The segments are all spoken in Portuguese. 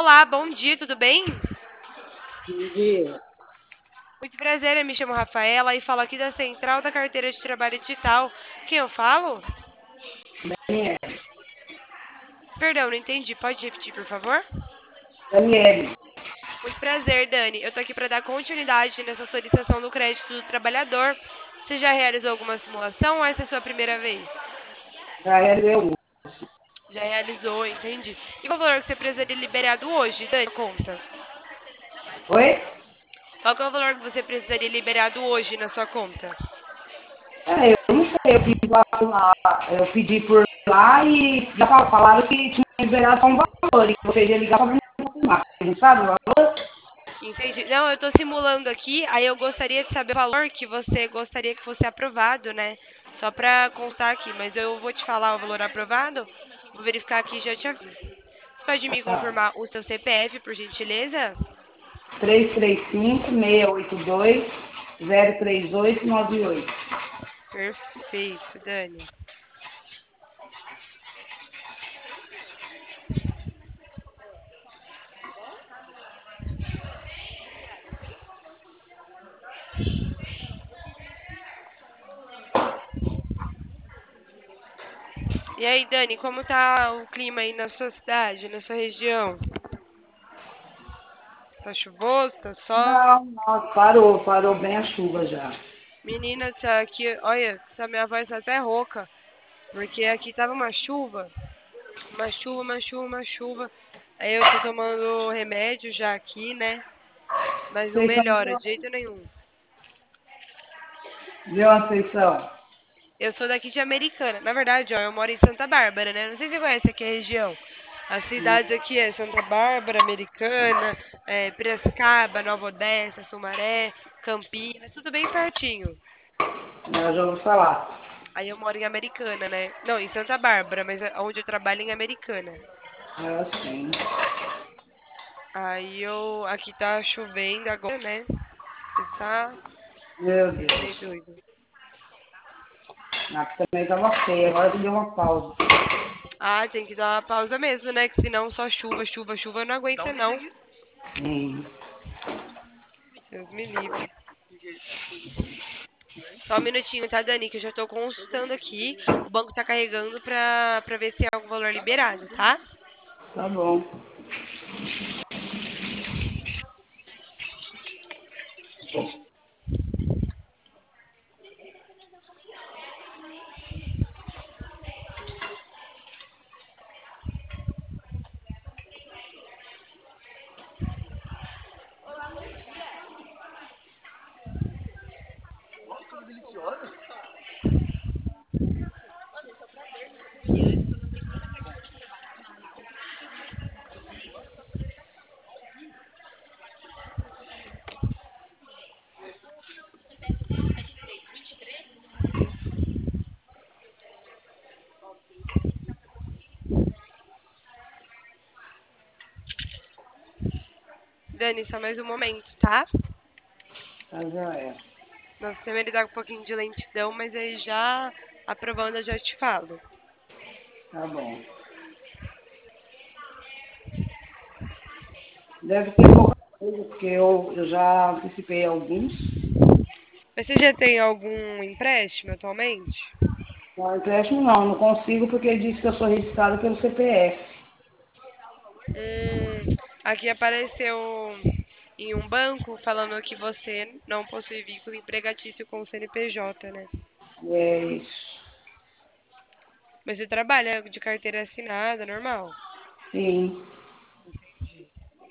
Olá, bom dia, tudo bem? Bom dia. Muito prazer, eu me chamo Rafaela e falo aqui da Central da Carteira de Trabalho Digital. Quem eu falo? Daniele. Perdão, não entendi. Pode repetir, por favor? Daniele. Muito prazer, Dani. Eu tô aqui para dar continuidade nessa solicitação do crédito do trabalhador. Você já realizou alguma simulação ou essa é a sua primeira vez? Já realizou. Já realizou, entendi. E qual o valor que você precisaria liberado hoje, Dani? Conta. Oi? Qual que é o valor que você precisaria liberado hoje na sua conta? Eu não sei, eu pedi por lá e já falaram que tinha liberado só um valor, e você ia ligar para me confirmar. Você não sabe o valor? Entendi. Não, eu tô simulando aqui, aí eu gostaria de saber o valor que você gostaria que fosse aprovado, né? Só pra constar aqui, mas eu vou te falar o valor aprovado. Vou verificar aqui e já te aviso. Você pode me Tá. confirmar o seu CPF, por gentileza? 335-682-03898. Perfeito, Dani. E aí, Dani, como tá o clima aí na sua cidade, na sua região? Tá chuvoso, tá sol? Não, não, parou bem a chuva já. Menina, essa aqui, olha, essa minha voz tá até rouca, porque aqui tava uma chuva. Uma chuva, uma chuva, uma chuva. Aí eu tô tomando remédio já aqui, né? Mas não Vocês são melhora de jeito nenhum. de onde vocês são? Eu sou daqui de Americana. Na verdade, ó, eu moro em Santa Bárbara, né? Não sei se você conhece aqui a região. As cidades aqui é Santa Bárbara, Americana, Piracicaba, Nova Odessa, Sumaré, Campinas, tudo bem pertinho. Eu já ouvi falar. Aí eu moro em Americana, né? Não, em Santa Bárbara, mas onde eu trabalho é em Americana. É, sim. Aí eu. Aqui tá chovendo agora, né? Tá Meu um trem Deus. doido. Aqui também estava feio, agora que deu uma pausa. Ah, tem que dar uma pausa mesmo, né? Que senão só chuva, chuva, chuva não aguenta, não. Sim. Deus me livre. Só um minutinho, tá, Dani? Que eu já tô consultando aqui. O banco tá carregando pra ver se tem algum valor liberado, tá? Tá bom. Dani, só mais um momento, tá? Tá joia. Nosso sistema ele dá um pouquinho de lentidão, mas aí já aprovando eu já te falo. Tá bom. Deve ter pouca coisa, porque eu já antecipei alguns. Mas você já tem algum empréstimo atualmente? Não, empréstimo não consigo porque ele disse que eu sou registrada pelo CPF. Aqui apareceu em um banco falando que você não possui vínculo empregatício com o CNPJ, né? É isso. Mas você trabalha de carteira assinada, normal? Sim, Entendi.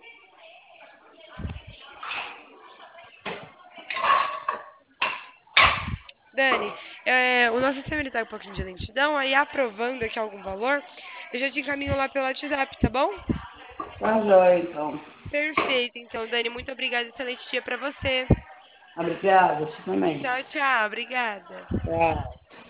Dani, o nosso sistema ele tá com um pouquinho de lentidão, aí aprovando aqui algum valor, eu já te encaminho lá pelo WhatsApp, tá bom? tá joia então. Perfeito, então, Dani, muito obrigada, excelente dia pra você. Obrigada, você também. Tchau, tchau, obrigada. Tchau.